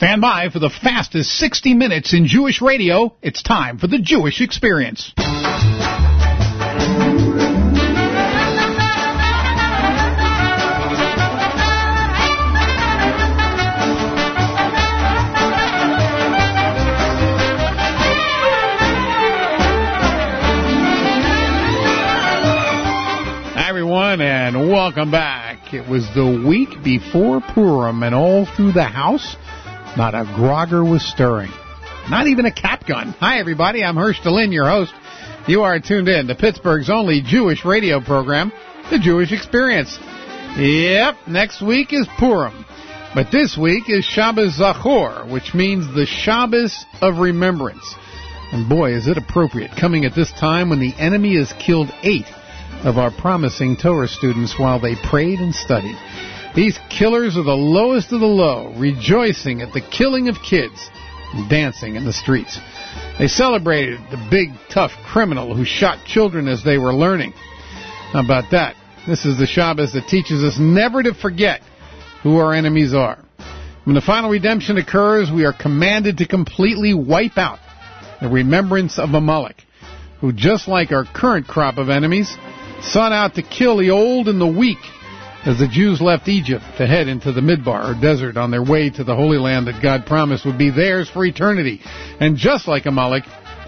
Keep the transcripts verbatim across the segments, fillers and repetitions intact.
Stand by for the fastest sixty minutes in Jewish radio. It's time for the Jewish Experience. Hi, everyone, and welcome back. It was the week before Purim, and all through the house, not a grogger was stirring. Not even a cap gun. Hi, everybody. I'm Hersh Delin, your host. You are tuned in to Pittsburgh's only Jewish radio program, The Jewish Experience. Yep, next week is Purim. But this week is Shabbos Zachor, which means the Shabbos of Remembrance. And boy, is it appropriate, coming at this time when the enemy has killed eight of our promising Torah students while they prayed and studied. These killers are the lowest of the low, rejoicing at the killing of kids and dancing in the streets. They celebrated the big, tough criminal who shot children as they were learning. How about that? This is the Shabbos that teaches us never to forget who our enemies are. When the final redemption occurs, we are commanded to completely wipe out the remembrance of Amalek, who, just like our current crop of enemies, sought out to kill the old and the weak as the Jews left Egypt to head into the Midbar, or desert, on their way to the Holy Land that God promised would be theirs for eternity. And just like Amalek,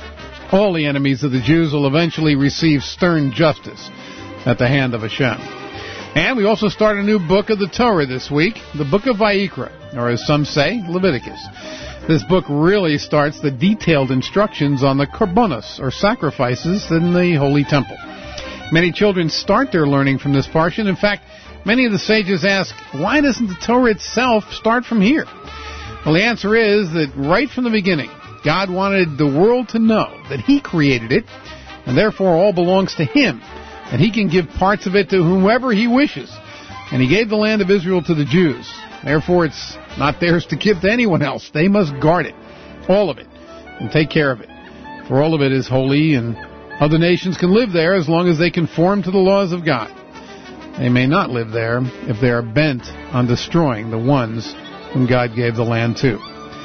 all the enemies of the Jews will eventually receive stern justice at the hand of Hashem. And we also start a new book of the Torah this week, the book of Vayikra, or as some say, Leviticus. This book really starts the detailed instructions on the korbanos, or sacrifices, in the Holy Temple. Many children start their learning from this portion. In fact, many of the sages ask, why doesn't the Torah itself start from here? Well, the answer is that right from the beginning, God wanted the world to know that He created it, and therefore all belongs to Him, and He can give parts of it to whomever He wishes. And He gave the land of Israel to the Jews. Therefore, it's not theirs to give to anyone else. They must guard it, all of it, and take care of it. For all of it is holy, and other nations can live there as long as they conform to the laws of God. They may not live there if they are bent on destroying the ones whom God gave the land to.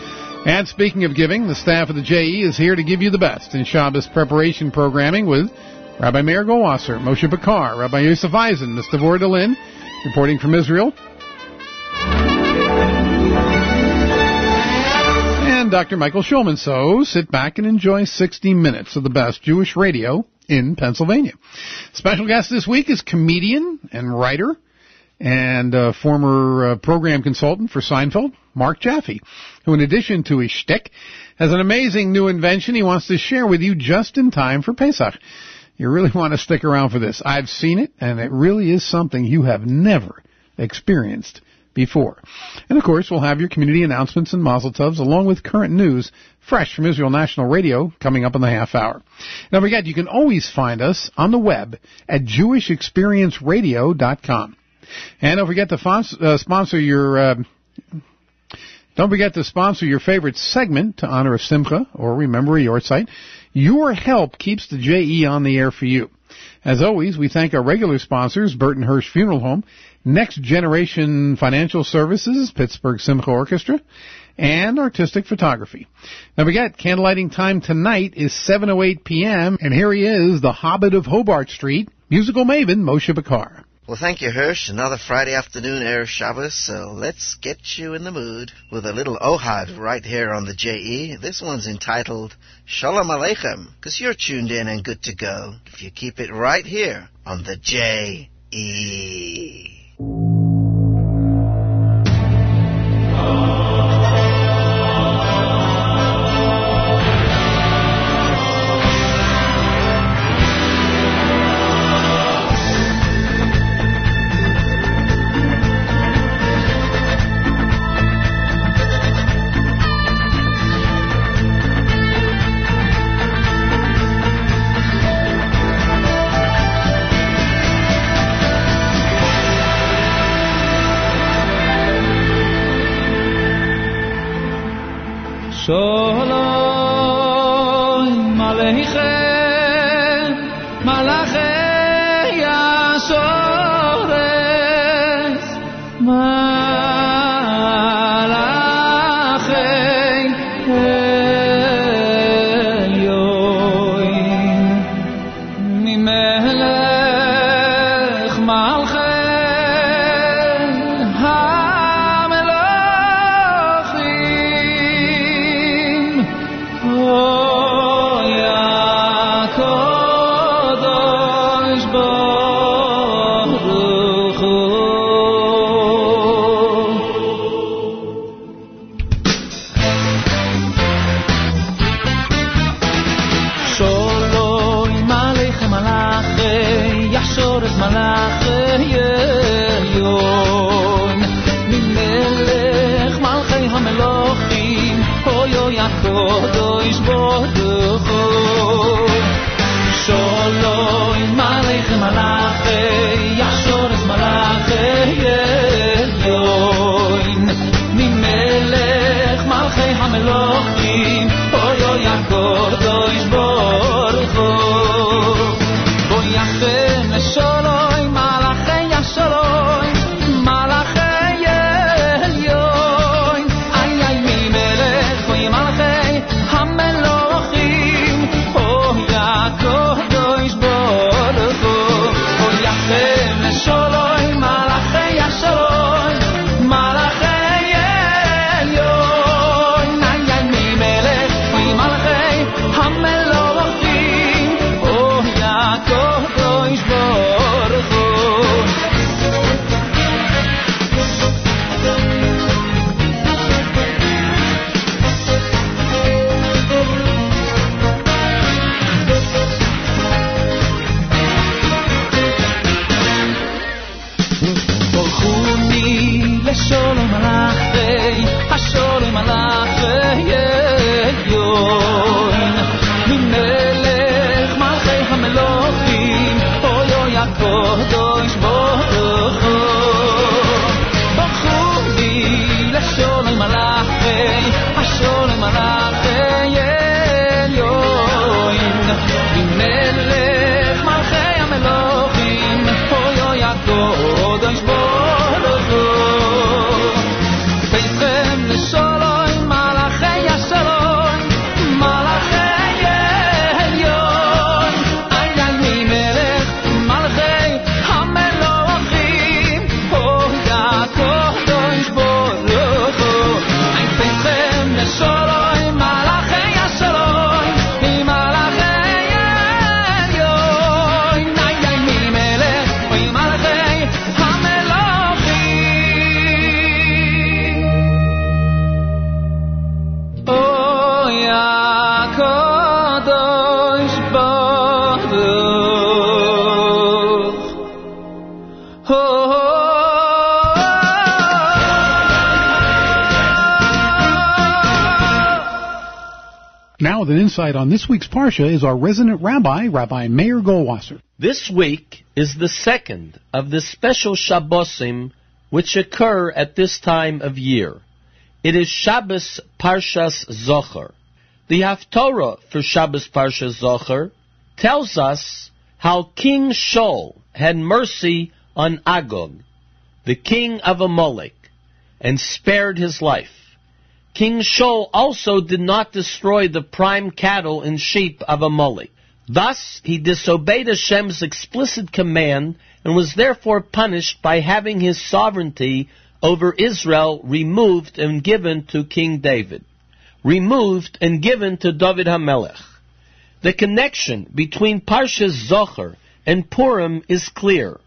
And speaking of giving, the staff of the J E is here to give you the best in Shabbos preparation programming with Rabbi Meir Goldwasser, Moshe Bakar, Rabbi Yosef Eisen, Mister Vore Delin, reporting from Israel, and Doctor Michael Shulman. So sit back and enjoy sixty minutes of the best Jewish radio in Pennsylvania. Special guest this week is comedian and writer and uh, former uh, program consultant for Seinfeld, Mark Jaffe, who, in addition to his shtick, has an amazing new invention he wants to share with you just in time for Pesach. You really want to stick around for this. I've seen it, and it really is something you have never experienced before. And, of course, we'll have your community announcements and mazel tovs, along with current news, fresh from Israel National Radio, coming up in the half hour. Don't forget, you can always find us on the web at jewish experience radio dot com. And don't forget to fons- uh, sponsor your... Uh, don't forget to sponsor your favorite segment to honor a simcha or remember a yortzeit. Your help keeps the J E on the air for you. As always, we thank our regular sponsors, Burton Hirsch Funeral Home, Next Generation Financial Services, Pittsburgh Simcha Orchestra, and Artistic Photography. Now forget, candlelighting time tonight is seven oh eight p.m., and here he is, the Hobbit of Hobart Street, musical maven Moshe Bakar. Well, thank you, Hirsch. Another Friday afternoon, Erev Shabbos, so let's get you in the mood with a little Ohad right here on the J E. This one's entitled Shalom Aleichem, because you're tuned in and good to go if you keep it right here on the J E. Shalom Aleichem Malachei Yasores Malachei Now with an insight on this week's Parsha is our resident rabbi, Rabbi Meir Goldwasser. This week is the second of the special Shabbosim which occur at this time of year. It is Shabbos Parshas Zocher. The Haftorah for Shabbos Parshas Zocher tells us how King Shaul had mercy on Agag, the king of Amalek, and spared his life. King Shaul also did not destroy the prime cattle and sheep of Amalek. Thus, he disobeyed Hashem's explicit command and was therefore punished by having his sovereignty over Israel removed and given to King David. Removed and given to David HaMelech. The connection between Parshas Zocher and Purim is clear.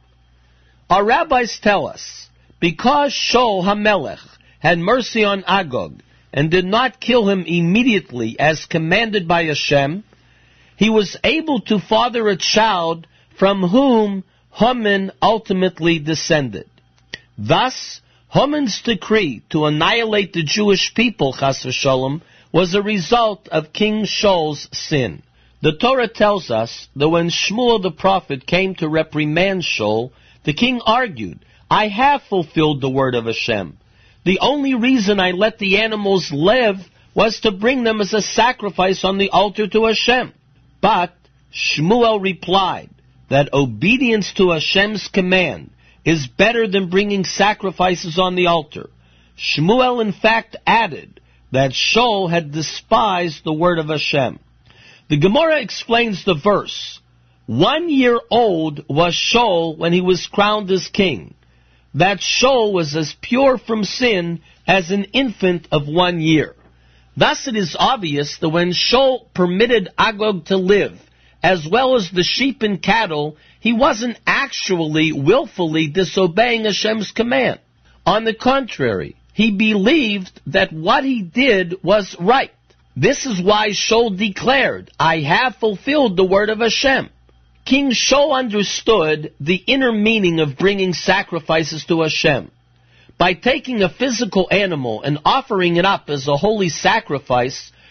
Our rabbis tell us, because Shaul HaMelech had mercy on Agag and did not kill him immediately as commanded by Hashem, he was able to father a child from whom Haman ultimately descended. Thus, Haman's decree to annihilate the Jewish people, chas v'sholom, was a result of King Shaul's sin. The Torah tells us that when Shmuel the prophet came to reprimand Shaul, the king argued, I have fulfilled the word of Hashem. The only reason I let the animals live was to bring them as a sacrifice on the altar to Hashem. But Shmuel replied that obedience to Hashem's command is better than bringing sacrifices on the altar. Shmuel in fact added that Shaul had despised the word of Hashem. The Gemara explains the verse. One year old was Shaul when he was crowned as king. That Shaul was as pure from sin as an infant of one year. Thus it is obvious that when Shaul permitted Agag to live, as well as the sheep and cattle, he wasn't actually willfully disobeying Hashem's command. On the contrary, he believed that what he did was right. This is why Shaul declared, I have fulfilled the word of Hashem. King Shaul understood the inner meaning of bringing sacrifices to Hashem. By taking a physical animal and offering it up as a holy sacrifice,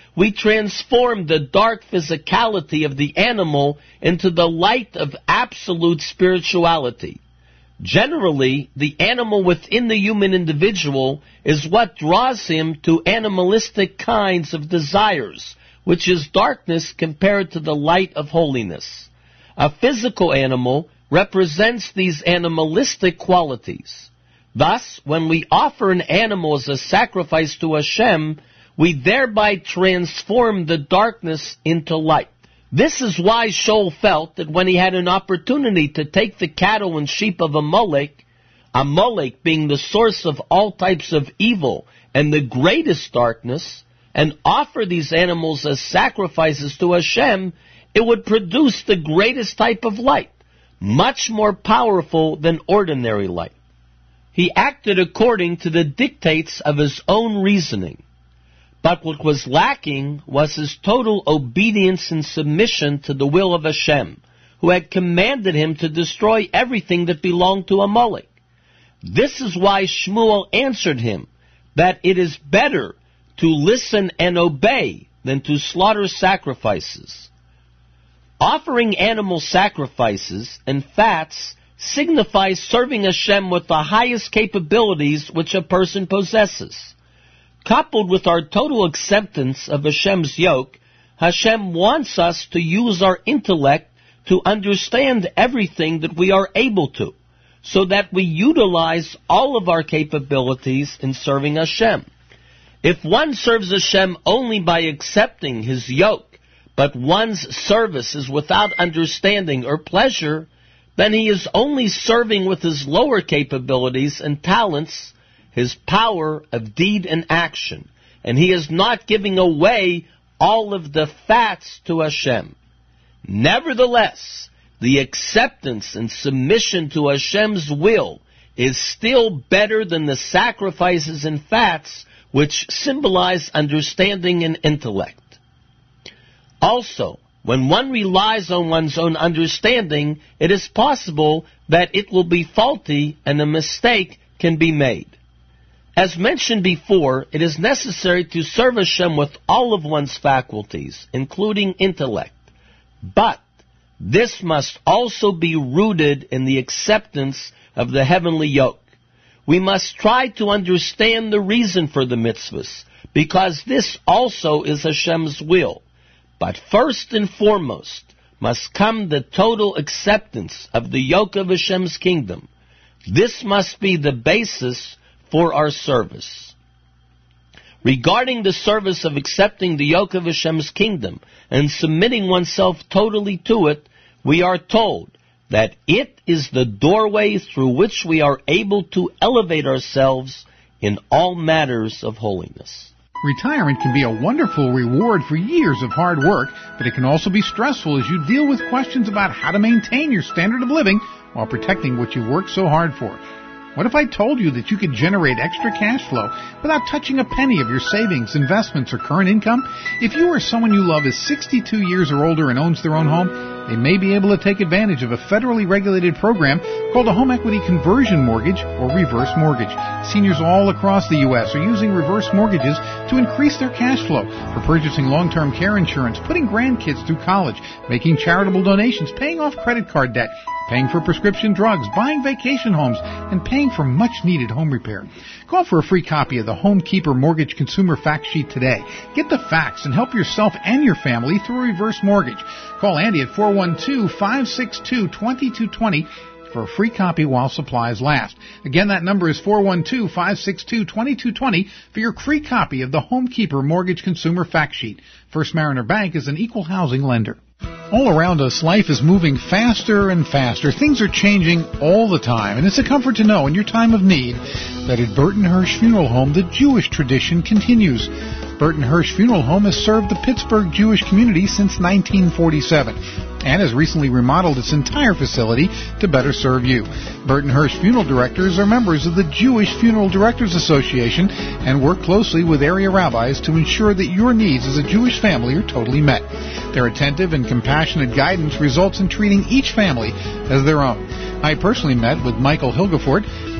we transform the dark physicality of the animal into the light of absolute spirituality. Generally, the animal within the human individual is what draws him to animalistic kinds of desires, which is darkness compared to the light of holiness. A physical animal represents these animalistic qualities. Thus, when we offer an animal as a sacrifice to Hashem, we thereby transform the darkness into light. This is why Shaul felt that when he had an opportunity to take the cattle and sheep of Amalek, Amalek being the source of all types of evil and the greatest darkness, and offer these animals as sacrifices to Hashem, it would produce the greatest type of light, much more powerful than ordinary light. He acted according to the dictates of his own reasoning. But what was lacking was his total obedience and submission to the will of Hashem, who had commanded him to destroy everything that belonged to Amalek. This is why Shmuel answered him that it is better to listen and obey than to slaughter sacrifices. Offering animal sacrifices and fats signifies serving Hashem with the highest capabilities which a person possesses. Coupled with our total acceptance of Hashem's yoke, Hashem wants us to use our intellect to understand everything that we are able to, so that we utilize all of our capabilities in serving Hashem. If one serves Hashem only by accepting His yoke, but one's service is without understanding or pleasure, then he is only serving with his lower capabilities and talents, his power of deed and action, and he is not giving away all of the fats to Hashem. Nevertheless, the acceptance and submission to Hashem's will is still better than the sacrifices and fats which symbolize understanding and intellect. Also, when one relies on one's own understanding, it is possible that it will be faulty and a mistake can be made. As mentioned before, it is necessary to serve Hashem with all of one's faculties, including intellect. But this must also be rooted in the acceptance of the heavenly yoke. We must try to understand the reason for the mitzvahs, because this also is Hashem's will. But first and foremost must come the total acceptance of the yoke of Hashem's kingdom. This must be the basis for our service. Regarding the service of accepting the yoke of Hashem's kingdom and submitting oneself totally to it, we are told that it is the doorway through which we are able to elevate ourselves in all matters of holiness. Retirement can be a wonderful reward for years of hard work, but it can also be stressful as you deal with questions about how to maintain your standard of living while protecting what you worked so hard for. What if I told you that you could generate extra cash flow without touching a penny of your savings, investments, or current income? If you or someone you love is sixty-two years or older and owns their own home, they may be able to take advantage of a federally regulated program called a home equity conversion mortgage or reverse mortgage. Seniors all across the U S are using reverse mortgages to increase their cash flow for purchasing long-term care insurance, putting grandkids through college, making charitable donations, paying off credit card debt, paying for prescription drugs, buying vacation homes, and paying for much-needed home repair. Call for a free copy of the Homekeeper Mortgage Consumer Fact Sheet today. Get the facts and help yourself and your family through a reverse mortgage. Call Andy at four one two, five six two, two two two zero for a free copy while supplies last. Again, that number is four one two, five six two, two two two zero for your free copy of the Homekeeper Mortgage Consumer Fact Sheet. First Mariner Bank is an equal housing lender. All around us, life is moving faster and faster. Things are changing all the time, and it's a comfort to know in your time of need that at Burton Hirsch Funeral Home, the Jewish tradition continues. Burton Hirsch Funeral Home has served the Pittsburgh Jewish community since nineteen forty-seven and has recently remodeled its entire facility to better serve you. Burton Hirsch Funeral Directors are members of the Jewish Funeral Directors Association and work closely with area rabbis to ensure that your needs as a Jewish family are totally met. Their attentive and compassionate guidance results in treating each family as their own. I personally met with Michael Hilgefort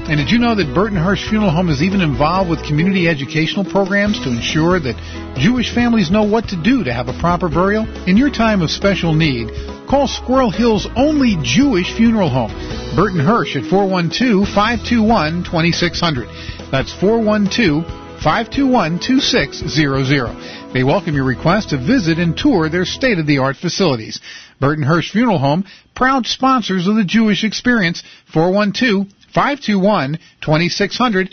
And did you know that Burton Hirsch Funeral Home is even involved with community educational programs to ensure that Jewish families know what to do to have a proper burial? In your time of special need, call Squirrel Hill's only Jewish funeral home, Burton Hirsch, at four one two, five two one, two six zero zero. That's four one two, five two one, two six zero zero. They welcome your request to visit and tour their state-of-the-art facilities. Burton Hirsch Funeral Home, proud sponsors of the Jewish Experience, four one two, five two one, two six zero zero.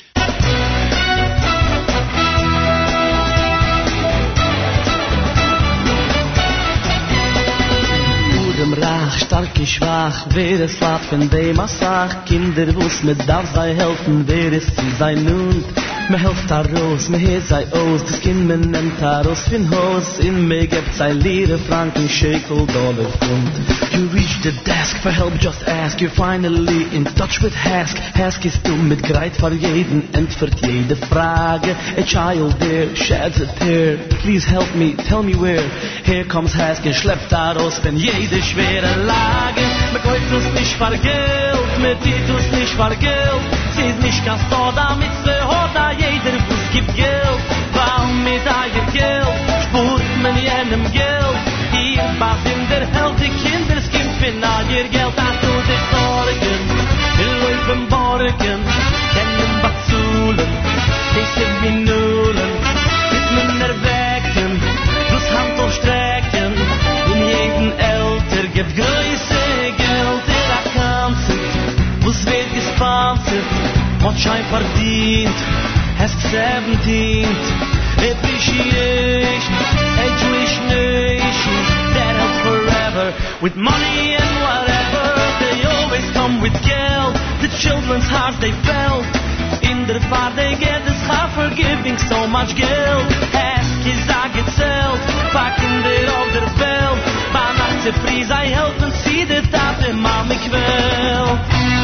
Rach, stark ich schwach, wer es lacht von dem Assach, Kinder wuss, mir darf sei helfen, wer es sie sei nun. Me helft a roos, me heet sei aus, das Kind me nehmt a roos fin Haus, in me gebt sei Lire, Franken, Shekel, Dollar, Pfund. You reach the desk for help, just ask, you're finally in touch with Hask. Hask ist du mit Greit für jeden, entfert jede Frage. A child there sheds a tear, please help me, tell me where. Here comes Hask und schleppt a roos, wenn jede schwere Lage. Me kauft uns nicht für Geld, me tiet uns nicht für Geld. Sie ist nicht ganz so, damit sie hat da jeder Bus gibt Geld. Warum mit eier Geld, spurt man jenem Geld. Hier was in der Held, die Kinder skimpfen eier Geld. Ach du dich Sorgen, wir laufen Borgen, kennen Batzulen, diese Minulen, mit men erwecken, plus Hand aufstrecken, in jeden Älter gibt größe Geld, der Akkanzen, wo's wird gesponsert, hat Schein verdient, Ask seventeenth, appreciation, a Jewish nation that helps forever, with money and whatever, they always come with geld, the children's hearts they felt, in their far they get this heart for giving so much geld, Ask is I get self, packen der auf der Welt, bei Nacht zu früh sei helfen, sie der Tat im Mann mich will.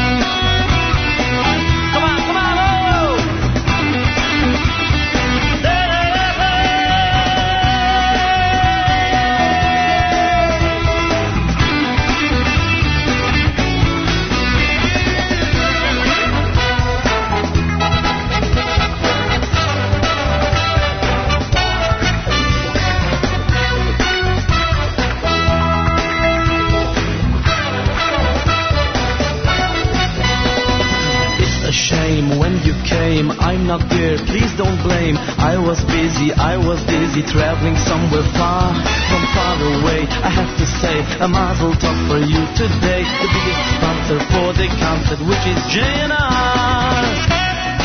Come on, come on, oh! Shame when you came, I'm not there, please don't blame. I was busy, I was dizzy, traveling somewhere far from far away. I have to say, a mazel tov for you today. The biggest sponsor for the concert, which is J N R.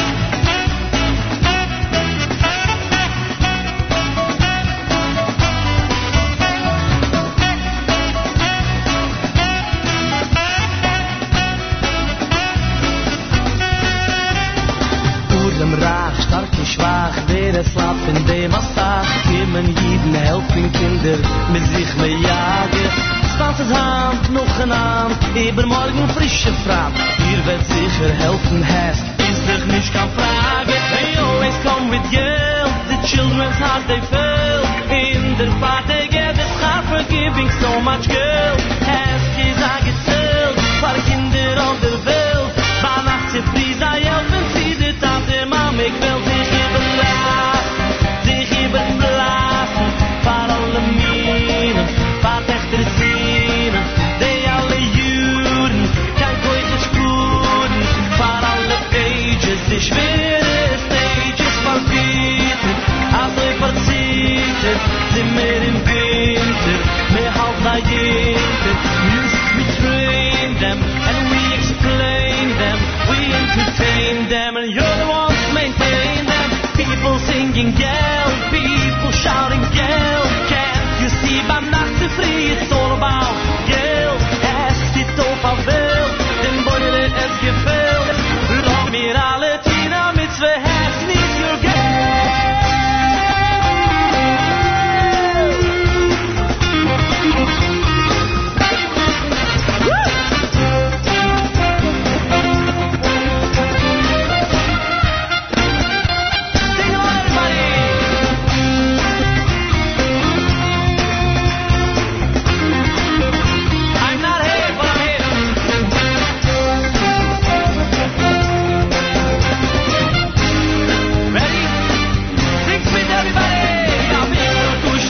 Stark und schwach, wer es lacht in dem Assach, kommen jeden helfen Kinder, mit sich me jagen. Spannendes Hand, noch ein Hand, übermorgen frische Frat, ihr wird sicher helfen, Hask, ist doch nicht kein Frage. They always come with guilt, the children's hearts they fail, in der Fahrt they get this heart for giving so much guilt. Hask is I get sold, für Kinder auf der Welt, bei Nacht zu früh sei helfen, sie die Tante, Mama, ich will dich überlassen, dich überlassen, für alle Minen, für echte Szenen, die alle Juden, kein gute Spuren, für alle Ages, die schwere Stages verbieten, also ich verzichtet, sind wir im Winter, mehr halt bei Jinter, music we train them, and we explain them, we entertain them, and you're the ones maintain them. People singing Geld, people shouting Geld. Can't you see by Nacht zu früh, it's all about Geld. Es sieht auf der Welt, den Beulen es gefällt. Doch mir alle Tina mit zwei Herzen nicht your Geld.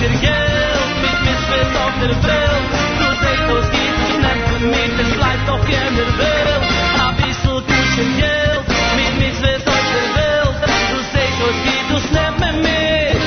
der Geld, mit Mitzvahs auf der Welt. Du seht, was geht zu nehmen mit, es bleibt doch jener Welt. Ein bisschen Kuschen Geld, mit Mitzvahs auf der Welt. Du seht, was geht zu nehmen mit,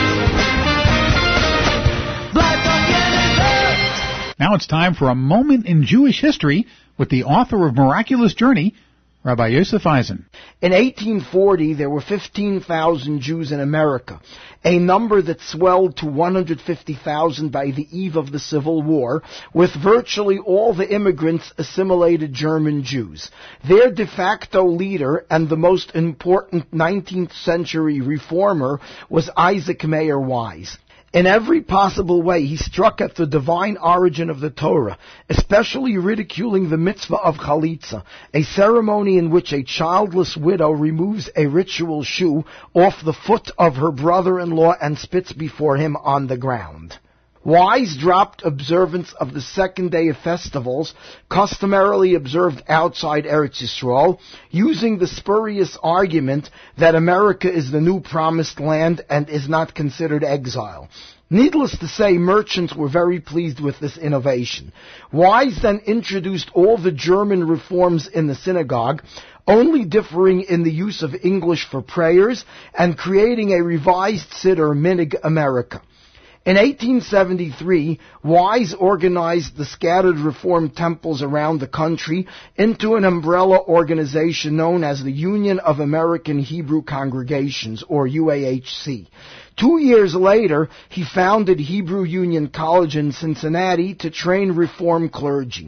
bleibt doch jener Welt. Now it's time for a moment in Jewish history with the author of Miraculous Journey, Rabbi Yosef Eisen. In eighteen forty, there were fifteen thousand Jews in America, a number that swelled to one hundred fifty thousand by the eve of the Civil War, with virtually all the immigrants assimilated German Jews. Their de facto leader and the most important nineteenth century reformer was Isaac Mayer Wise. In every possible way, he struck at the divine origin of the Torah, especially ridiculing the mitzvah of chalitza, a ceremony in which a childless widow removes a ritual shoe off the foot of her brother-in-law and spits before him on the ground. Wise dropped observance of the second day of festivals, customarily observed outside Eretz Yisrael, using the spurious argument that America is the new promised land and is not considered exile. Needless to say, merchants were very pleased with this innovation. Wise then introduced all the German reforms in the synagogue, only differing in the use of English for prayers, and creating a revised Siddur Minig America. In eighteen seventy-three, Wise organized the scattered Reformed temples around the country into an umbrella organization known as the Union of American Hebrew Congregations, or U A H C. Two years later, he founded Hebrew Union College in Cincinnati to train Reformed clergy.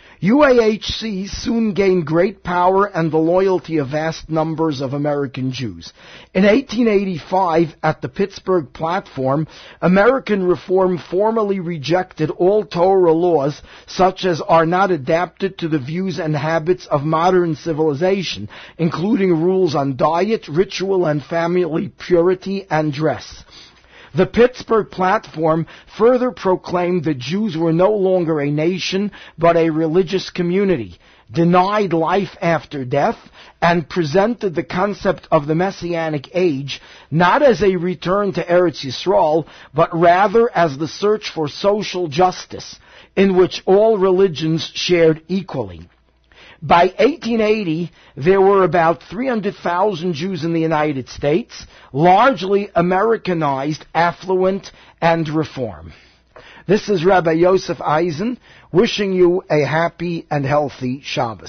U A H C soon gained great power and the loyalty of vast numbers of American Jews. In eighteen eighty-five, at the Pittsburgh Platform, American Reform formally rejected all Torah laws such as are not adapted to the views and habits of modern civilization, including rules on diet, ritual and family purity, and dress. The Pittsburgh Platform further proclaimed that Jews were no longer a nation, but a religious community, denied life after death, and presented the concept of the Messianic age not as a return to Eretz Yisrael, but rather as the search for social justice, in which all religions shared equally. By eighteen eighty, there were about three hundred thousand Jews in the United States, largely Americanized, affluent, and reform. This is Rabbi Yosef Eisen, wishing you a happy and healthy Shabbos.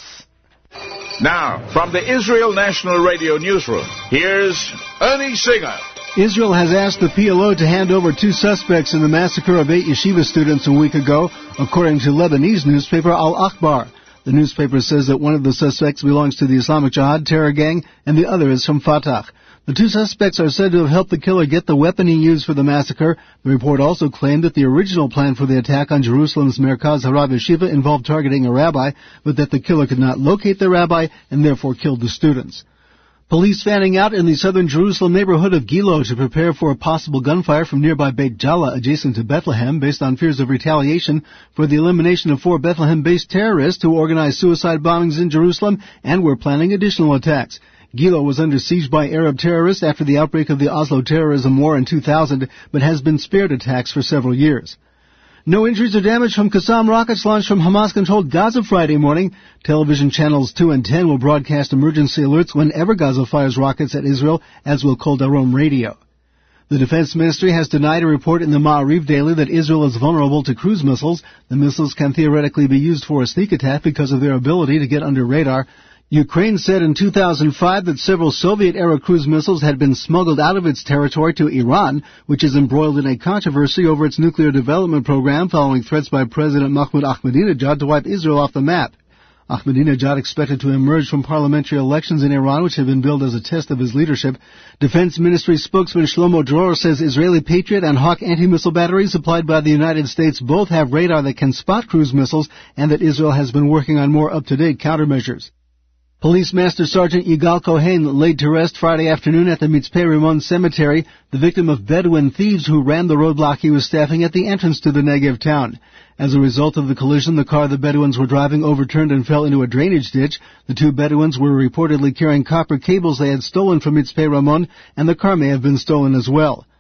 Now, from the Israel National Radio Newsroom, here's Ernie Singer. Israel has asked the P L O to hand over two suspects in the massacre of eight yeshiva students a week ago, according to Lebanese newspaper Al-Akhbar. The newspaper says that one of the suspects belongs to the Islamic Jihad terror gang and the other is from Fatah. The two suspects are said to have helped the killer get the weapon he used for the massacre. The report also claimed that the original plan for the attack on Jerusalem's Merkaz Harav Yeshiva involved targeting a rabbi, but that the killer could not locate the rabbi and therefore killed the students. Police fanning out in the southern Jerusalem neighborhood of Gilo to prepare for a possible gunfire from nearby Beit Jala adjacent to Bethlehem based on fears of retaliation for the elimination of four Bethlehem-based terrorists who organized suicide bombings in Jerusalem and were planning additional attacks. Gilo was under siege by Arab terrorists after the outbreak of the Oslo terrorism war in two thousand, but has been spared attacks for several years. No injuries or damage from Qassam rockets launched from Hamas-controlled Gaza Friday morning. Television channels two and ten will broadcast emergency alerts whenever Gaza fires rockets at Israel, as will Kol Darom radio. The Defense Ministry has denied a report in the Ma'ariv Daily that Israel is vulnerable to cruise missiles. The missiles can theoretically be used for a sneak attack because of their ability to get under radar. Ukraine said in two thousand five that several Soviet-era cruise missiles had been smuggled out of its territory to Iran, which is embroiled in a controversy over its nuclear development program following threats by President Mahmoud Ahmadinejad to wipe Israel off the map. Ahmadinejad expected to emerge from parliamentary elections in Iran, which have been billed as a test of his leadership. Defense Ministry spokesman Shlomo Dror says Israeli Patriot and Hawk anti-missile batteries supplied by the United States both have radar that can spot cruise missiles, and that Israel has been working on more up-to-date countermeasures. Police Master Sergeant Yigal Cohen laid to rest Friday afternoon at the Mitzpeh Rimon Cemetery, the victim of Bedouin thieves who ran the roadblock he was staffing at the entrance to the Negev town. As a result of the collision, the car the Bedouins were driving overturned and fell into a drainage ditch. The two Bedouins were reportedly carrying copper cables they had stolen from Mitzpeh Rimon, and the car may have been stolen as well.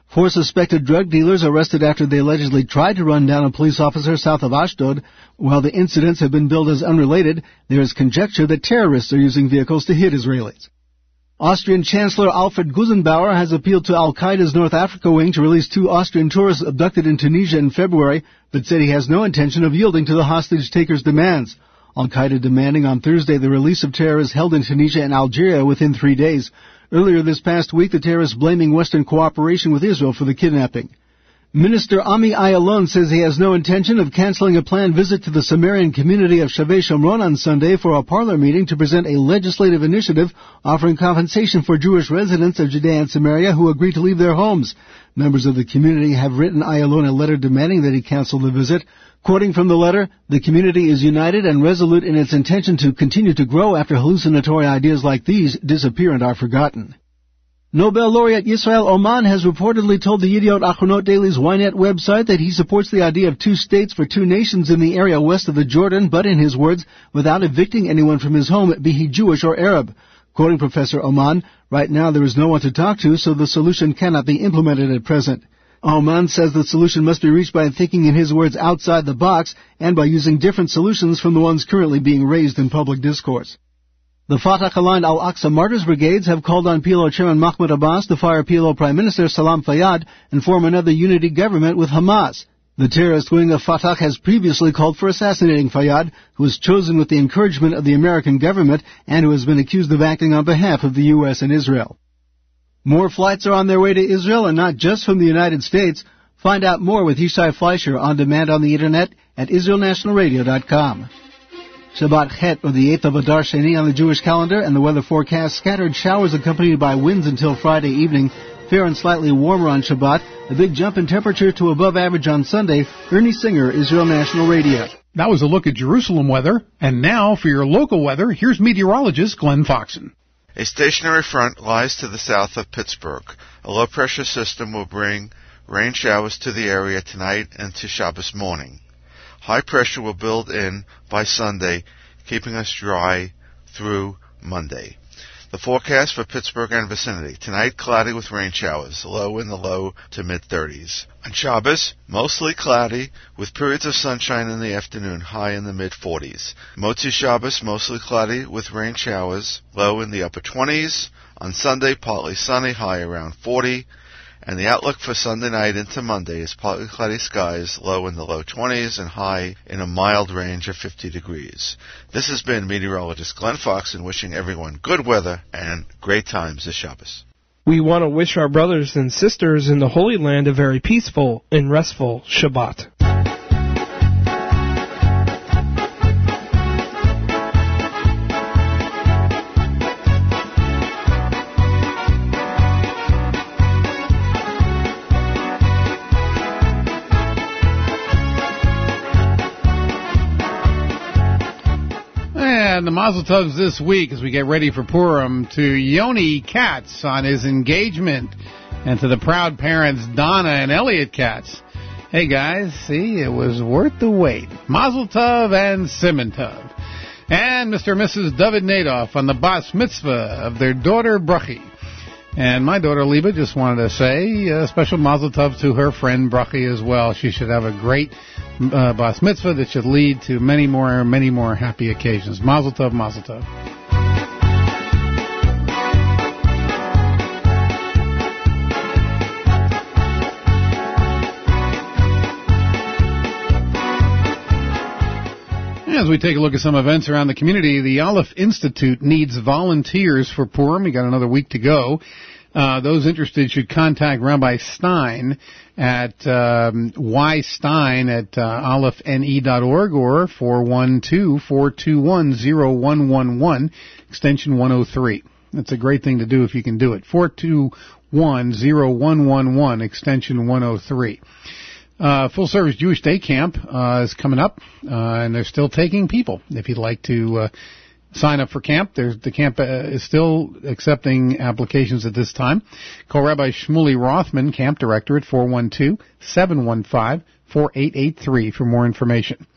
Four suspected drug dealers arrested after they allegedly tried to run down a police officer south of Ashdod. While the incidents have been billed as unrelated, there is conjecture that terrorists are using vehicles to hit Israelis. Austrian Chancellor Alfred Gusenbauer has appealed to Al-Qaeda's North Africa wing to release two Austrian tourists abducted in Tunisia in February, but said he has no intention of yielding to the hostage-takers' demands. Al-Qaeda demanding on Thursday the release of terrorists held in Tunisia and Algeria within three days. Earlier this past week, the terrorists blaming Western cooperation with Israel for the kidnapping. Minister Ami Ayalon says he has no intention of canceling a planned visit to the Sumerian community of Shavei Shomron on Sunday for a parlor meeting to present a legislative initiative offering compensation for Jewish residents of Judea and Samaria who agreed to leave their homes. Members of the community have written Ayalon a letter demanding that he cancel the visit. Quoting from the letter, the community is united and resolute in its intention to continue to grow after hallucinatory ideas like these disappear and are forgotten. Nobel laureate Yisrael Oman has reportedly told the Yediot Achronot Daily's Ynet website that he supports the idea of two states for two nations in the area west of the Jordan, but in his words, without evicting anyone from his home, be he Jewish or Arab. Quoting Professor Oman, right now there is no one to talk to, so the solution cannot be implemented at present. Oman says the solution must be reached by thinking, in his words, outside the box, and by using different solutions from the ones currently being raised in public discourse. The Fatah-aligned Al-Aqsa Martyrs Brigades have called on P L O Chairman Mahmoud Abbas to fire P L O Prime Minister Salam Fayyad and form another unity government with Hamas. The terrorist wing of Fatah has previously called for assassinating Fayyad, who was chosen with the encouragement of the American government and who has been accused of acting on behalf of the U S and Israel. More flights are on their way to Israel, and not just from the United States. Find out more with Yishai Fleischer on demand on the Internet at Israel National Radio dot com. Shabbat Chet, or the eighth of Adar Sheni on the Jewish calendar, and the weather forecast: scattered showers accompanied by winds until Friday evening. Fair and slightly warmer on Shabbat. A big jump in temperature to above average on Sunday. Ernie Singer, Israel National Radio. That was a look at Jerusalem weather. And now for your local weather, here's meteorologist Glenn Foxen. A stationary front lies to the south of Pittsburgh. A low-pressure system will bring rain showers to the area tonight and to Shabbos morning. High pressure will build in by Sunday, keeping us dry through Monday. The forecast for Pittsburgh and vicinity: tonight, cloudy with rain showers, low in the low to mid-thirties. On Shabbos, mostly cloudy with periods of sunshine in the afternoon, high in the mid-forties. Motzi Shabbos, mostly cloudy with rain showers, low in the upper twenties. On Sunday, partly sunny, high around forty. And the outlook for Sunday night into Monday is partly cloudy skies, low in the low twenties and high in a mild range of fifty degrees. This has been meteorologist Glenn Foxen wishing everyone good weather and great times this Shabbos. We want to wish our brothers and sisters in the Holy Land a very peaceful and restful Shabbat. And the Mazel Tovs this week as we get ready for Purim to Yoni Katz on his engagement, and to the proud parents Donna and Elliot Katz. Hey guys, see, it was worth the wait. Mazel Tov and Simon Tov. And Mister and Missus David Nadoff on the Bas Mitzvah of their daughter Brachi. And my daughter Liba just wanted to say a special Mazel Tov to her friend Brachi as well. She should have a great uh, Bas Mitzvah that should lead to many more, many more happy occasions. Mazel Tov, Mazel Tov. As we take a look at some events around the community, the Aleph Institute needs volunteers for Purim. We got another week to go. Uh, those interested should contact Rabbi Stein at um, ystein at uh, aleph n e dot org or four one two, four two one, zero one one one, extension one oh three. That's a great thing to do if you can do it. four two one, zero one one one, extension one oh three. Uh, Full Service Jewish Day Camp uh, is coming up, uh, and they're still taking people. If you'd like to uh, sign up for camp, there's, the camp uh, is still accepting applications at this time. Call Rabbi Shmuley Rothman, Camp Director, at four one two, seven one five, four eight eight three for more information.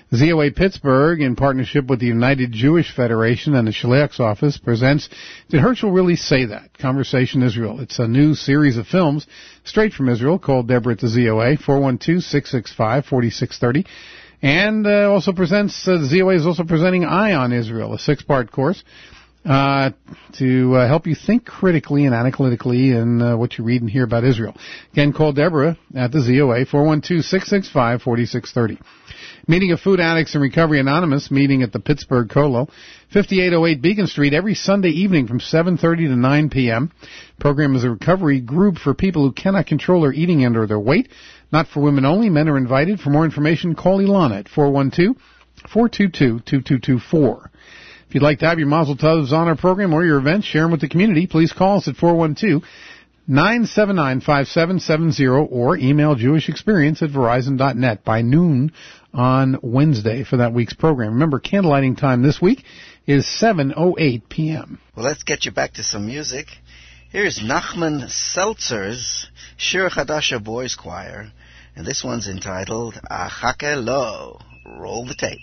Z O A Pittsburgh, in partnership with the United Jewish Federation and the Shaliach's Office, presents Did Herschel Really Say That? Conversation Israel. It's a new series of films straight from Israel called Deborah at the Z O A, four one two, six six five, four six three zero. And uh, also presents, uh, the Z O A is also presenting Eye on Israel, a six-part course uh, to uh, help you think critically and analytically in uh, what you read and hear about Israel. Again, call Deborah at the Z O A, four one two, six six five, four six three zero. Meeting of Food Addicts and Recovery Anonymous, meeting at the Pittsburgh Colo, fifty-eight oh eight Beacon Street, every Sunday evening from seven thirty to nine p.m. Program is a recovery group for people who cannot control their eating and or their weight. Not for women only. Men are invited. For more information, call Ilana at four one two, four two two, two two two four. If you'd like to have your Mazel Tovs on our program or your event, share them with the community, please call us at four one two, nine seven nine, five seven seven zero or email Jewish Experience at verizon dot net by noon on Wednesday for that week's program. Remember, candlelighting time this week is seven oh eight p.m. Well, let's get you back to some music. Here's Nachman Seltzer's Shir Chadasha Boys Choir, and this one's entitled Achake Lo. Roll the tape.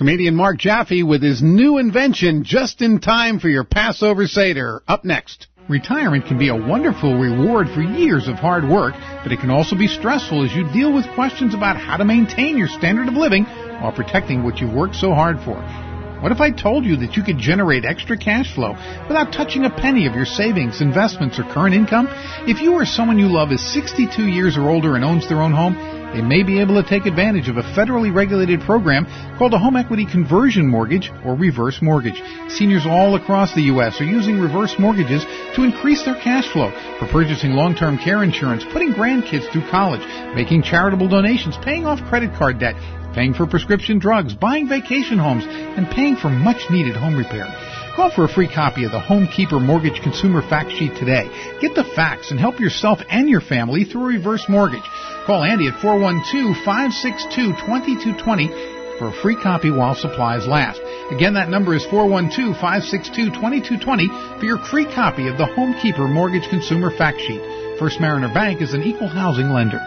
Comedian Mark Jaffe with his new invention just in time for your Passover Seder. Up next. Retirement can be a wonderful reward for years of hard work, but it can also be stressful as you deal with questions about how to maintain your standard of living while protecting what you've worked so hard for. What if I told you that you could generate extra cash flow without touching a penny of your savings, investments, or current income? If you or someone you love is sixty-two years or older and owns their own home, they may be able to take advantage of a federally regulated program called a home equity conversion mortgage or reverse mortgage. Seniors all across the U S are using reverse mortgages to increase their cash flow for purchasing long-term care insurance, putting grandkids through college, making charitable donations, paying off credit card debt, paying for prescription drugs, buying vacation homes, and paying for much-needed home repair. Call for a free copy of the Homekeeper Mortgage Consumer Fact Sheet today. Get the facts and help yourself and your family through a reverse mortgage. Call Andy at four one two, five six two, two two two zero for a free copy while supplies last. Again, that number is four one two, five six two, two two two zero for your free copy of the Homekeeper Mortgage Consumer Fact Sheet. First Mariner Bank is an equal housing lender.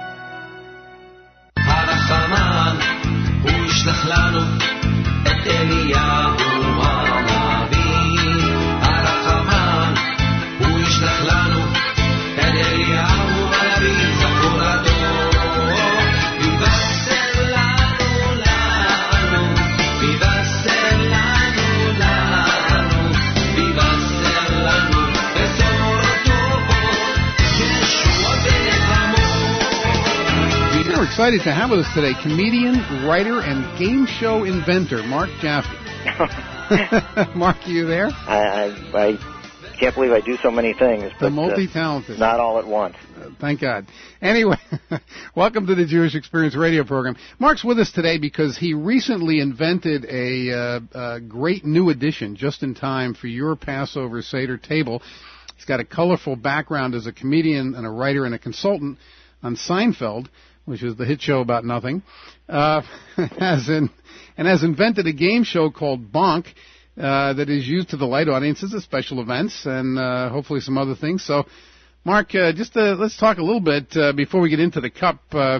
Excited to have with us today comedian, writer, and game show inventor Mark Jaffe. Mark, are you there? I, I, I can't believe I do so many things. But, the multi-talented. Uh, not all at once. Uh, thank God. Anyway, welcome to the Jewish Experience radio program. Mark's with us today because he recently invented a, uh, a great new addition just in time for your Passover Seder table. He's got a colorful background as a comedian and a writer and a consultant on Seinfeld, which is the hit show about nothing, uh, has in, and has invented a game show called Bonk uh, that is used to delight audiences at special events and uh, hopefully some other things. So, Mark, uh, just uh, let's talk a little bit uh, before we get into the cup. Uh,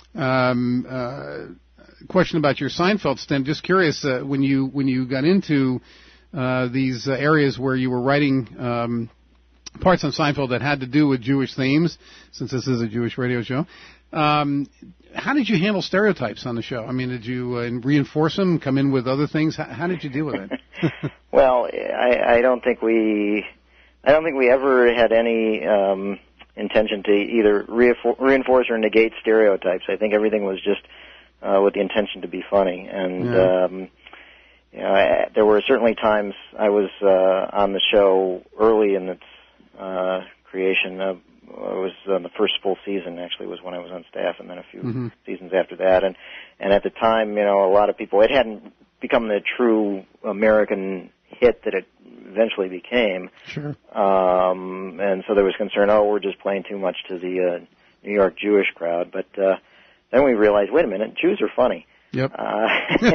um, uh, question about your Seinfeld stint. Just curious, uh, when you when you got into uh, these uh, areas where you were writing um, parts on Seinfeld that had to do with Jewish themes, since this is a Jewish radio show. Um, how did you handle stereotypes on the show? I mean, did you uh, reinforce them, come in with other things? How, how did you deal with it? Well, I, I don't think we, I don't think we ever had any um, intention to either reinforce or negate stereotypes. I think everything was just uh, with the intention to be funny. And yeah. um, you know, I, there were certainly times I was uh, on the show early in its uh, creation. Uh, It was uh, the first full season, actually, was when I was on staff, and then a few mm-hmm. seasons after that. And and at the time, you know, a lot of people, it hadn't become the true American hit that it eventually became. Sure. Um, and so there was concern, oh, we're just playing too much to the uh, New York Jewish crowd. But uh, then we realized, wait a minute, Jews are funny. Yep. Uh,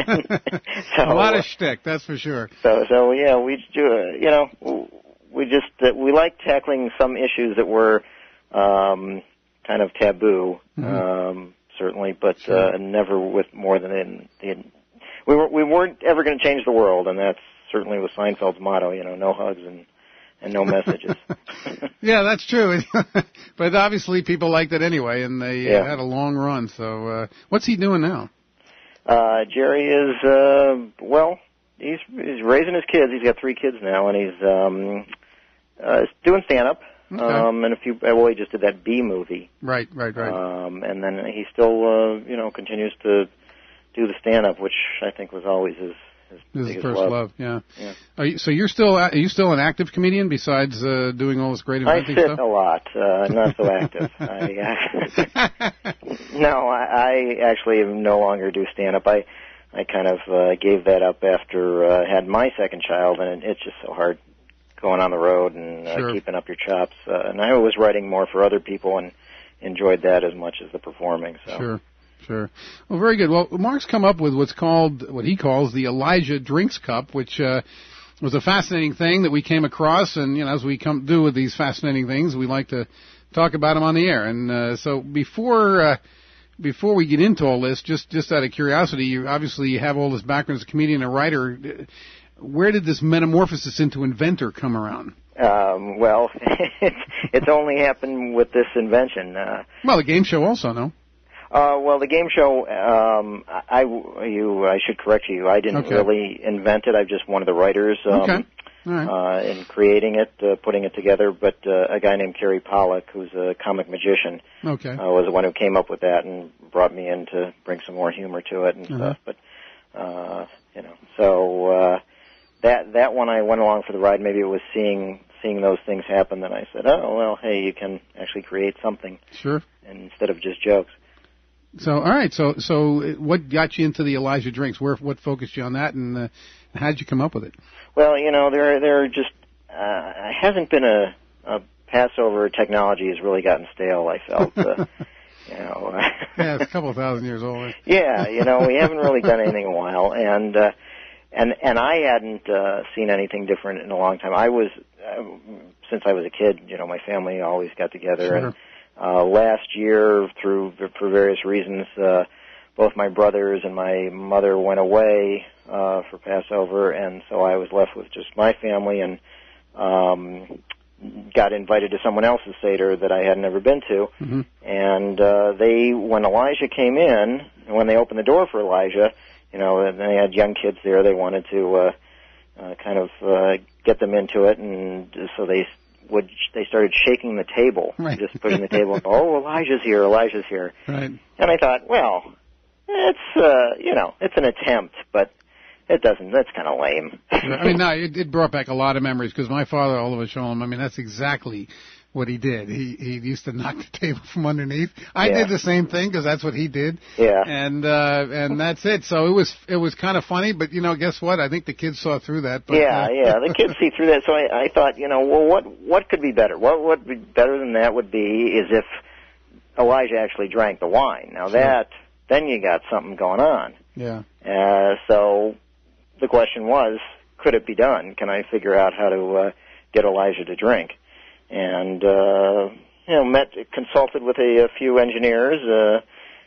so, a lot of shtick, that's for sure. So, so yeah, we do, you know, we just, uh, we like tackling some issues that were Um, kind of taboo, mm-hmm. um, certainly, but sure. uh, never with more than in, in we were we weren't ever going to change the world, and that's certainly was Seinfeld's motto. You know, no hugs and and no messages. Yeah, that's true. But obviously, people liked it anyway, and they yeah. uh, had a long run. So, uh, what's he doing now? Uh, Jerry is uh, well, he's he's raising his kids. He's got three kids now, and he's um, uh, doing stand-up. Okay. Um, and a few, well, he just did that B movie. Right, right, right. Um, and then he still, uh, you know, continues to do the stand-up, which I think was always his, his, his biggest first love. love. Yeah. yeah. Are you, so you're still, are you still an active comedian besides uh, doing all this great inventing I sit stuff? a lot, uh, not so active. I, uh, no, I, I actually no longer do stand-up. I, I kind of uh, gave that up after I uh, had my second child, and it, it's just so hard going on the road and uh, sure. keeping up your chops. Uh, and I was writing more for other people and enjoyed that as much as the performing. So. Sure, sure. Well, very good. Well, Mark's come up with what's called, what he calls the Elijah Drinks Cup, which uh, was a fascinating thing that we came across. And, you know, as we come do with these fascinating things, we like to talk about them on the air. And uh, so before... Uh, before we get into all this, just just out of curiosity, you obviously have all this background as a comedian and writer. Where did this metamorphosis into inventor come around? Um, well, it's, it's only happened with this invention. Uh, well, the game show also, no? Uh, well, the game show, um, I, you, I should correct you. I didn't okay. really invent it. I'm just one of the writers um, okay. All right. uh, in creating it, uh, putting it together. But uh, a guy named Kerry Pollack, who's a comic magician, okay. uh, was the one who came up with that and brought me in to bring some more humor to it and uh-huh. stuff. But uh, you know, so uh, that that one I went along for the ride. Maybe it was seeing seeing those things happen. Then I said, oh well, hey, you can actually create something. Sure. Instead of just jokes. So, all right. So, so what got you into the Elijah drinks? Where, what focused you on that, and uh, how did you come up with it? Well, you know, there, there just uh, hasn't been a, a Passover technology has really gotten stale. I felt, uh, you know. yeah, it's a couple of thousand years old. Yeah, you know, we haven't really done anything in a while, and uh, and and I hadn't uh, seen anything different in a long time. I was uh, since I was a kid, you know, my family always got together Sure. and. Uh, last year, through for various reasons, uh, both my brothers and my mother went away uh, for Passover, and so I was left with just my family, and um, got invited to someone else's Seder that I had never been to. Mm-hmm. And uh, they, when Elijah came in, and when they opened the door for Elijah, you know, and they had young kids there, they wanted to uh, uh, kind of uh, get them into it, and so they. Would they started shaking the table, right. just pushing the table. Oh, Elijah's here! Elijah's here! Right. And I thought, well, it's uh, you know, it's an attempt, but it doesn't. That's kind of lame. I mean, no, it, it brought back a lot of memories because my father, all of us show him. I mean, that's exactly what he did. He he used to knock the table from underneath. I yeah. did the same thing because that's what he did. Yeah. And uh, and that's it. So it was it was kind of funny, but you know, guess what? I think the kids saw through that. But, yeah, uh, yeah, the kids see through that. So I, I thought, you know, well, what what could be better? What would be better than that would be is if Elijah actually drank the wine. Now sure. that then you got something going on. Yeah. Uh, so the question was, could it be done? Can I figure out how to uh, get Elijah to drink? And, uh, you know, met, consulted with a, a few engineers, uh,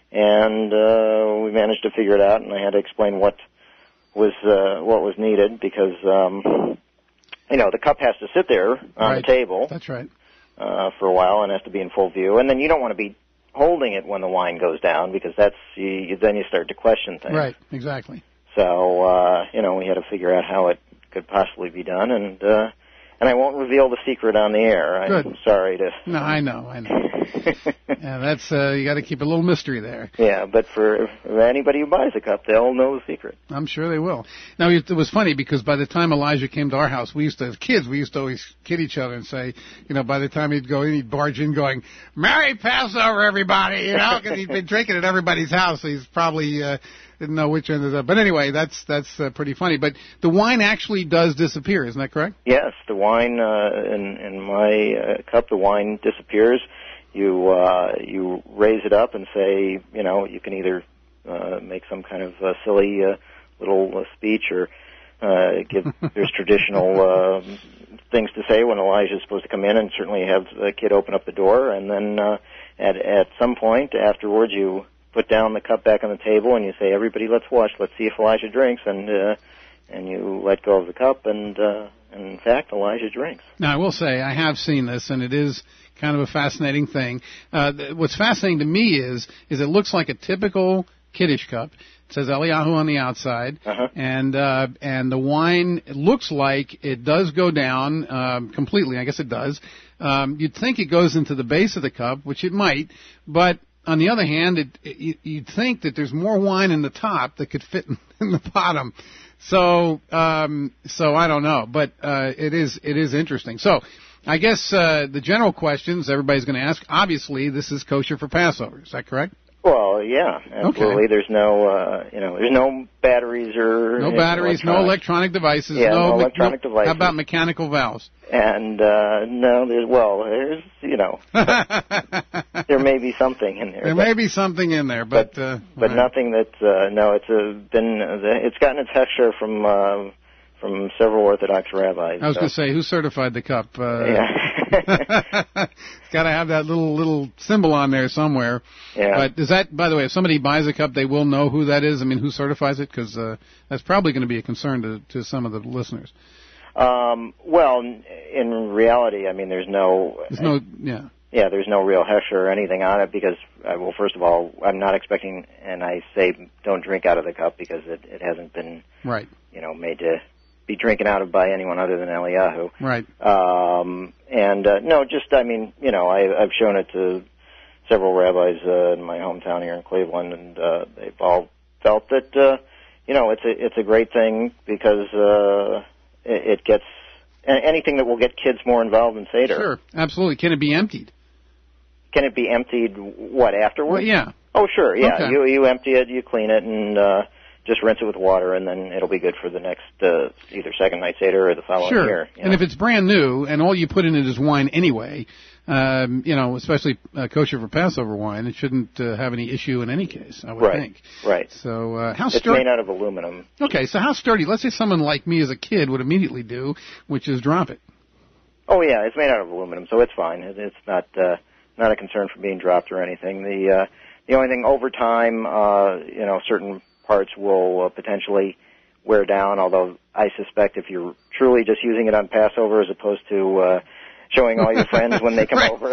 and, uh, we managed to figure it out, and I had to explain what was, uh, what was needed because, um, you know, the cup has to sit there on right. the table. That's right. Uh, for a while and has to be in full view. And then you don't want to be holding it when the wine goes down because that's, you, you, then you start to question things. Right, exactly. So, uh, you know, we had to figure out how it could possibly be done, and, uh, And I won't reveal the secret on the air. I'm Good. sorry to. No, I know, I know. yeah, that's uh, you got to keep a little mystery there. Yeah, but for anybody who buys a cup, they'll know the secret. I'm sure they will. Now, it was funny because by the time Elijah came to our house, we used to, as kids, we used to always kid each other and say, you know, by the time he'd go in, he'd barge in going, "Merry Passover, everybody!" You know, because he'd been drinking at everybody's house. So he's probably. Uh, Didn't know which end is up. But anyway, that's that's uh, pretty funny. But the wine actually does disappear, isn't that correct? Yes, the wine uh, in in my uh, cup, the wine disappears. You uh, you raise it up and say, you know, you can either uh, make some kind of uh, silly uh, little uh, speech or uh, give. There's traditional uh, things to say when Elijah is supposed to come in, and certainly have the kid open up the door, and then uh, at at some point afterwards you. Put down the cup back on the table, and you say, "Everybody, let's watch. Let's see if Elijah drinks." And uh, and you let go of the cup, and, uh, and in fact, Elijah drinks. Now, I will say I have seen this, and it is kind of a fascinating thing. Uh, th- what's fascinating to me is is it looks like a typical Kiddush cup. It says Eliyahu on the outside, uh-huh. and uh, and the wine it looks like it does go down um, completely. I guess it does. Um, you'd think it goes into the base of the cup, which it might, but on the other hand, it, it, you'd think that there's more wine in the top that could fit in, in the bottom. So, um, so I don't know, but uh, it is it is interesting. So, I guess uh, the general questions everybody's going to ask. Obviously, this is kosher for Passover. Is that correct? Well, yeah, absolutely. Okay. There's no, uh, you know, there's no batteries or no batteries, no electronic devices, yeah, no, no electronic no, devices. How about mechanical valves? And uh, no, there's well, there's you know, there may be something in there. There but, may be something in there, but but, uh, but right. nothing that uh, no, it's a, been it's gotten its texture from uh, from several Orthodox rabbis. I was so. going to say, who certified the cup? Uh, yeah. got to have that little little symbol on there somewhere. Yeah. But does that, by the way, if somebody buys a cup, they will know who that is? I mean, who certifies it? Because uh, that's probably going to be a concern to, to some of the listeners. Um, well, in reality, I mean, there's no... There's no, yeah. Yeah, there's no real hesher or anything on it because, uh, well, first of all, I'm not expecting, and I say don't drink out of the cup because it, it hasn't been, right. you know, made to be drinking out of by anyone other than Eliyahu. Right. Um, and, uh, no, just, I mean, you know, I, I've shown it to several rabbis uh, in my hometown here in Cleveland, and uh, they've all felt that, uh, you know, it's a, it's a great thing because uh, it, it gets anything that will get kids more involved in Seder. Sure, absolutely. Can it be emptied? Can it be emptied, what, afterwards? Well, yeah. Oh, sure, yeah. Okay. You you empty it, you clean it, and uh, just rinse it with water, and then it'll be good for the next, uh, either second night Seder or the following sure. year. You And know? if it's brand new, and all you put in it is wine anyway, um, you know, especially uh, kosher for Passover wine, it shouldn't uh, have any issue in any case, I would right. think. Right. So uh, how It's sturdy? made out of aluminum. Okay, so how sturdy? Let's say someone like me as a kid would immediately do, which is drop it. Oh, yeah, it's made out of aluminum, so it's fine. It, it's not... Uh, not a concern for being dropped or anything. The uh, the only thing over time, uh, you know, certain parts will uh, potentially wear down. Although I suspect if you're truly just using it on Passover as opposed to uh, showing all your friends when they come over,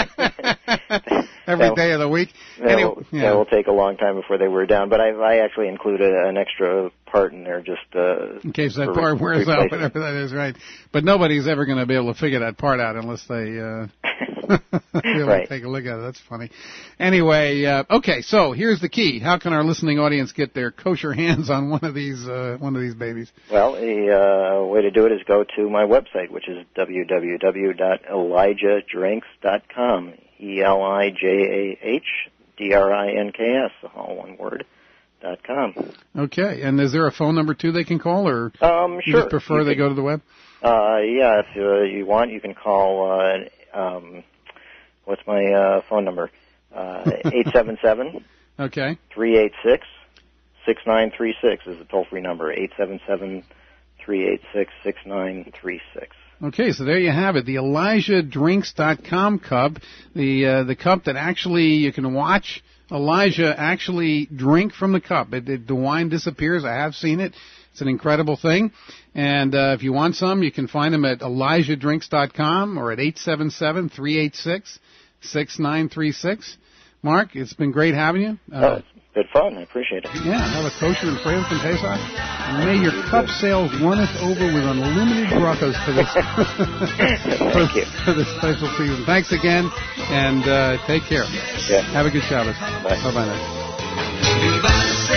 every day of the week, that, anyway, will, yeah. that will take a long time before they wear down. But I, I actually include a, an extra part in there just uh, in case that for part wears replacement. out, whatever that is, right? But nobody's ever going to be able to figure that part out unless they. Uh, really right. Take a look at it. That's funny. Anyway, uh, okay. So here's the key: how can our listening audience get their kosher hands on one of these uh, one of these babies? Well, the uh, way to do it is go to my website, which is w w w dot elijah drinks dot com. E L I J A H D R I N K S, all one word. Dot com. Okay. And is there a phone number too they can call, or um, you sure. just prefer you they can, go to the web? Uh, yeah, if uh, you want, you can call. Uh, um, what's my uh, phone number? Uh, eight seven seven. Okay. Three eight six six nine three six is the toll free number. Eight seven seven three eight six six nine three six. Okay, so there you have it, the Elijah Drinks dot com cup, the uh, the cup that actually you can watch Elijah actually drink from the cup. It, it, the wine disappears. I have seen it. It's an incredible thing. And uh, if you want some, you can find them at Elijah Drinks dot com or at eight seven seven three eight six six nine three six. Mark, it's been great having you. Uh, oh, it's good fun. I appreciate it. Yeah, have a kosher and Frampton Pesach. And may your cup sales runneth over with unlimited brachos for this, Thank for, you. for this special season. Thanks again, and uh, take care. Yeah. Have a good Shabbos. Bye. Bye-bye now.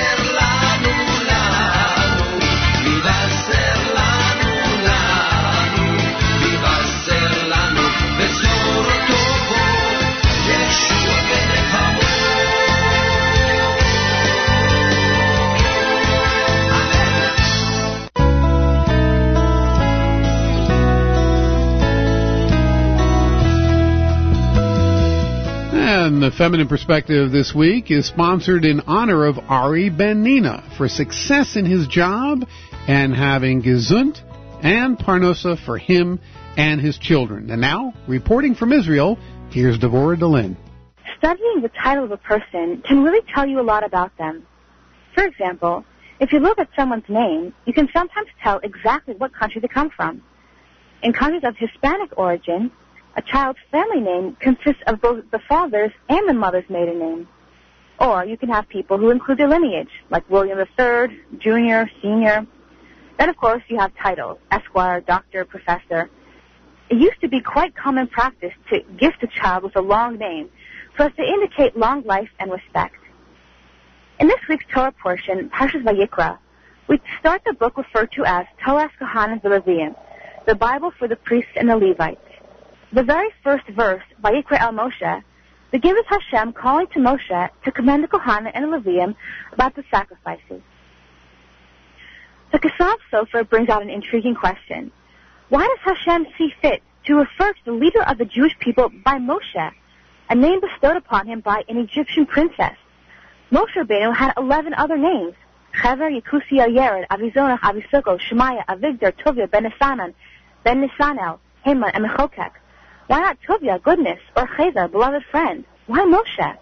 And the Feminine Perspective this week is sponsored in honor of Ari Ben Nina for success in his job and having gesund and parnosa for him and his children. And now, reporting from Israel, here's Devorah Delin. Studying the title of a person can really tell you a lot about them. For example, if you look at someone's name, you can sometimes tell exactly what country they come from. In countries of Hispanic origin, a child's family name consists of both the father's and the mother's maiden name. Or you can have people who include their lineage, like William the Third, Junior, Senior. Then, of course, you have titles, Esquire, Doctor, Professor. It used to be quite common practice to gift a child with a long name so as to indicate long life and respect. In this week's Torah portion, Parshas Vayikra, we start the book referred to as Torah Kohanim v'Leviim, the Bible for the priests and the Levites. The very first verse, Vayikra el Moshe, begins with Hashem calling to Moshe to command the Kohanim and the Leviim about the sacrifices. The Kesav Sofer brings out an intriguing question. Why does Hashem see fit to refer to the leader of the Jewish people by Moshe, a name bestowed upon him by an Egyptian princess? Moshe Rabbeinu had eleven other names: Chever, Yekusi, Yered, Avizonach, Avisoko, Shemaiah, Avigdor, Tovia, Ben Nisanan, Ben Nisanel, Heman, and Mechokek. Why not Tovia, goodness, or Cheza, beloved friend? Why Moshe?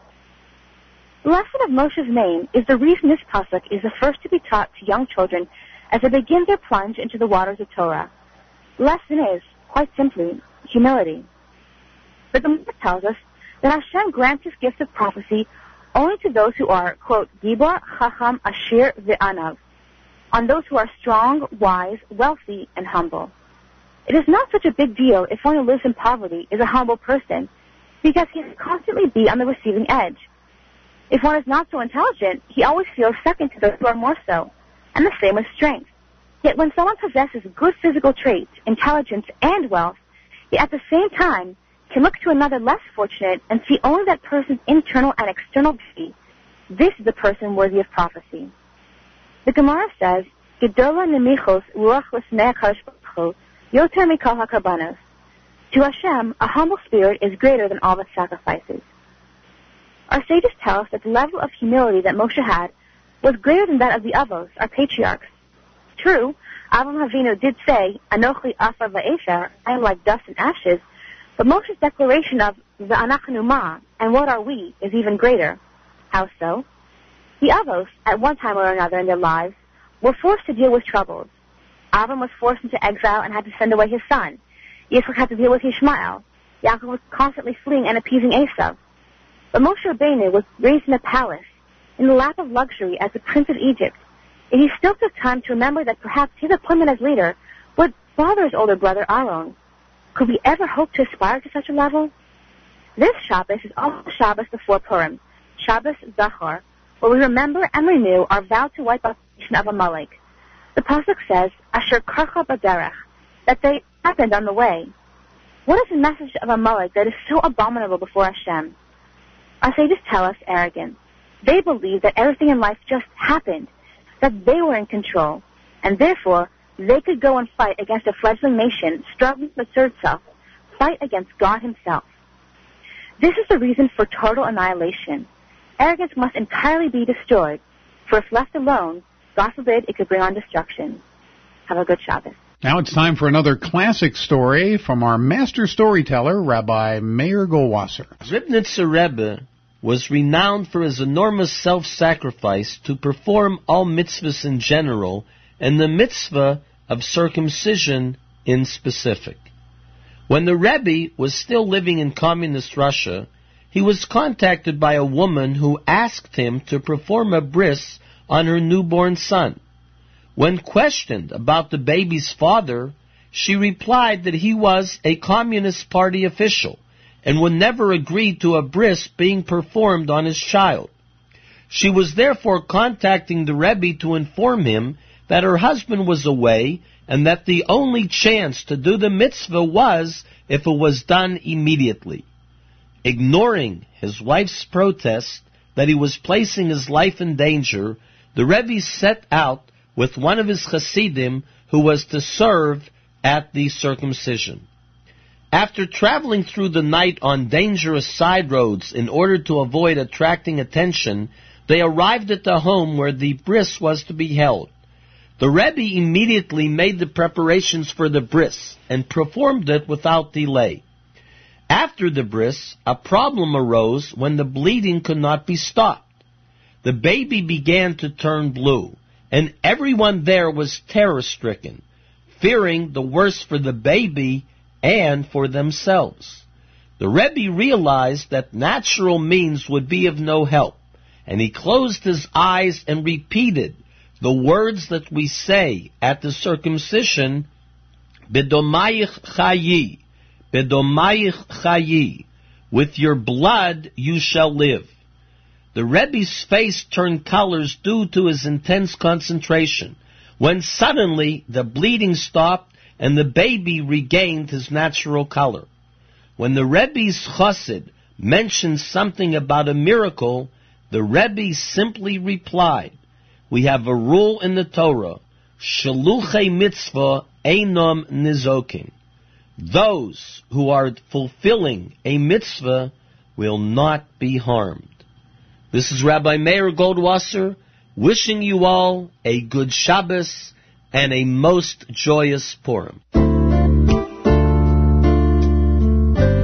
The lesson of Moshe's name is the reason this pasuk is the first to be taught to young children as they begin their plunge into the waters of Torah. The lesson is, quite simply, humility. The Gemara tells us that Hashem grants his gift of prophecy only to those who are, quote, Gibor, Chacham, Ashir, Ve'anav, on those who are strong, wise, wealthy, and humble. It is not such a big deal if one who lives in poverty is a humble person, because he will constantly be on the receiving edge. If one is not so intelligent, he always feels second to those who are more so, and the same with strength. Yet when someone possesses good physical traits, intelligence, and wealth, he at the same time can look to another less fortunate and see only that person's internal and external beauty. This is the person worthy of prophecy. The Gemara says, Gedola nemichos ruach l'snei HaKadosh Baruch Hu yoter mikol hakarbanos. To Hashem, a humble spirit is greater than all the sacrifices. Our sages tell us that the level of humility that Moshe had was greater than that of the Avos, our patriarchs. True, Avraham Avinu did say, Anochi afar va'esher, I am like dust and ashes, but Moshe's declaration of V'anachnu ma, and what are we, is even greater. How so? The Avos, at one time or another in their lives, were forced to deal with troubles. Avram was forced into exile and had to send away his son. Yitzchak had to deal with Ishmael. Yaakov was constantly fleeing and appeasing Esav. But Moshe Rabbeinu was raised in a palace, in the lap of luxury as the Prince of Egypt, and he still took time to remember that perhaps his appointment as leader would bother his older brother Aaron. Could we ever hope to aspire to such a level? This Shabbos is also Shabbos before Purim, Shabbos Zachor, where we remember and renew our vow to wipe out the nation of Amalek. The pasuk says, Asher karcha b'derech, that they happened on the way. What is the message of Amalek that is so abominable before Hashem? Our sages tell us arrogance. They believe that everything in life just happened, that they were in control, and therefore they could go and fight against a fledgling nation struggling to assert itself, fight against God himself. This is the reason for total annihilation. Arrogance must entirely be destroyed, for if left alone, God forbid, it could bring on destruction. Have a good Shabbos. Now it's time for another classic story from our master storyteller, Rabbi Meir Goldwasser. Ribnitzer Rebbe was renowned for his enormous self-sacrifice to perform all mitzvahs in general and the mitzvah of circumcision in specific. When the Rebbe was still living in communist Russia, he was contacted by a woman who asked him to perform a bris on her newborn son. When questioned about the baby's father, she replied that he was a Communist Party official and would never agree to a bris being performed on his child. She was therefore contacting the Rebbe to inform him that her husband was away and that the only chance to do the mitzvah was if it was done immediately. Ignoring his wife's protest that he was placing his life in danger, the Rebbe set out with one of his Hasidim who was to serve at the circumcision. After traveling through the night on dangerous side roads in order to avoid attracting attention, they arrived at the home where the bris was to be held. The Rebbe immediately made the preparations for the bris and performed it without delay. After the bris, a problem arose when the bleeding could not be stopped. The baby began to turn blue, and everyone there was terror-stricken, fearing the worst for the baby and for themselves. The Rebbe realized that natural means would be of no help, and he closed his eyes and repeated the words that we say at the circumcision, Bedomayich chayi, Bedomayich chayi, with your blood you shall live. The Rebbe's face turned colors due to his intense concentration, when suddenly the bleeding stopped and the baby regained his natural color. When the Rebbe's chassid mentioned something about a miracle, the Rebbe simply replied, we have a rule in the Torah, Shaluchei mitzvah einom nizokin. Those who are fulfilling a mitzvah will not be harmed. This is Rabbi Meir Goldwasser wishing you all a good Shabbos and a most joyous Purim.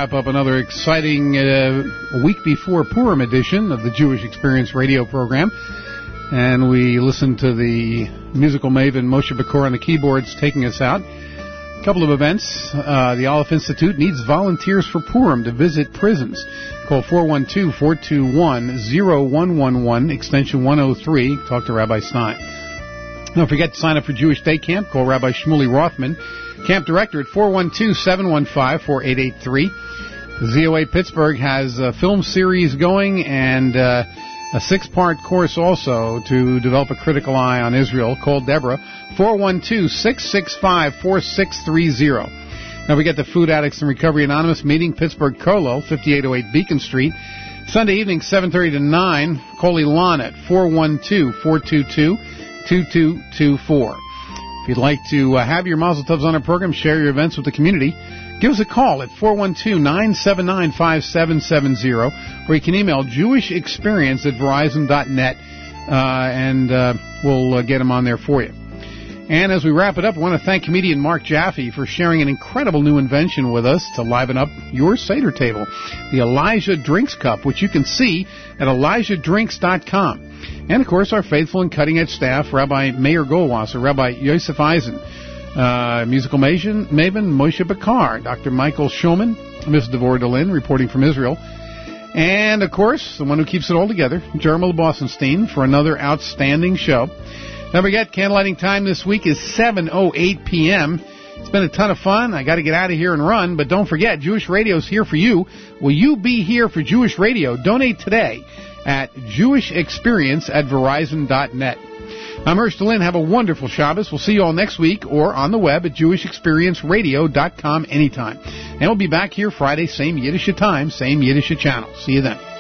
wrap up another exciting uh, week before Purim edition of the Jewish Experience radio program. And we listened to the musical maven Moshe Bakor on the keyboards taking us out. A couple of events. Uh, the Aleph Institute needs volunteers for Purim to visit prisons. Call four one two, four two one, zero one one one, extension one oh three. Talk to Rabbi Stein. Don't forget to sign up for Jewish Day Camp. Call Rabbi Shmuley Rothman, Camp Director, at four one two, seven one five, four eight eight three. The Z O A Pittsburgh has a film series going and uh, a six-part course also to develop a critical eye on Israel. Call Deborah, four one two, six six five, four six three zero. Now we get the Food Addicts and Recovery Anonymous meeting, Pittsburgh Colo, fifty-eight oh eight Beacon Street. Sunday evening, seven thirty to nine. Call Elon at four one two, four two two, two two two four. If you'd like to uh, have your Mazel Tovs on our program, share your events with the community, give us a call at four one two, nine seven nine, five seven seven zero, or you can email jewish experience at verizon dot net, uh, and uh, we'll uh, get them on there for you. And as we wrap it up, I want to thank comedian Mark Jaffe for sharing an incredible new invention with us to liven up your Seder table, the Elijah Drinks Cup, which you can see at elijah drinks dot com. And, of course, our faithful and cutting-edge staff, Rabbi Meir Goldwasser, Rabbi Yosef Eisen, uh, musical maven, maven Moshe Bakar, Doctor Michael Shulman, Miss Devor Dolin, reporting from Israel, and, of course, the one who keeps it all together, Jeremy Bossenstein, for another outstanding show. Don't forget, candlelighting time this week is seven oh eight p.m. It's been a ton of fun. I got to get out of here and run, but don't forget, Jewish Radio's here for you. Will you be here for Jewish Radio? Donate today at jewish experience at verizon dot net. I'm Hersh Lynn. Have a wonderful Shabbos. We'll see you all next week or on the web at jewish experience radio dot com anytime. And we'll be back here Friday, same Yiddish time, same Yiddish channel. See you then.